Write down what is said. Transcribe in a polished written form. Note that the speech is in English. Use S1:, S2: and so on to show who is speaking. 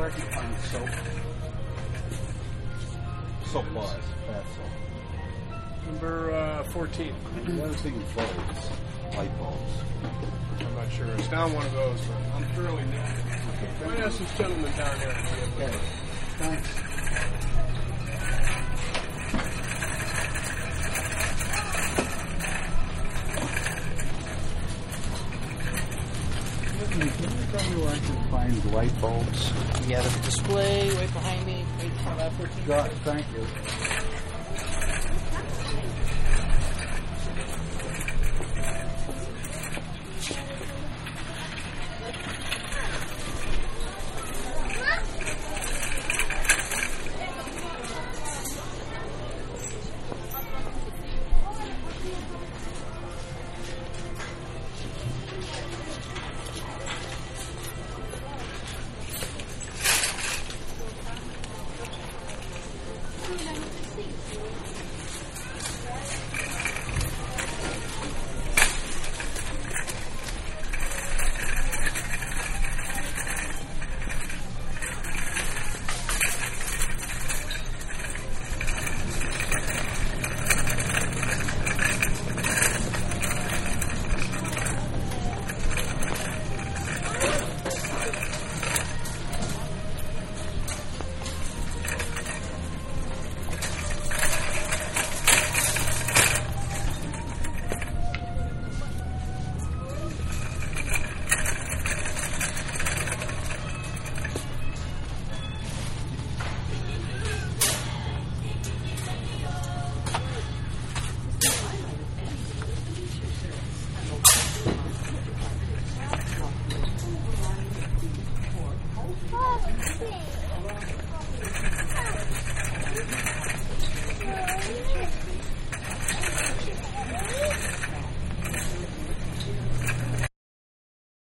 S1: where I can find soap. Soap bars, bath soap.
S2: Number 14.
S1: The other thing is bulbs, light bulbs.
S2: I'm not sure. It's down one of those, but I'm thoroughly new.
S1: Okay,
S2: I'm going to ask this gentleman down here.
S1: okay. Thanks. Can you tell me where I can find light bulbs?
S3: Yeah, the display right behind me, right from that 14.
S1: God, thank you.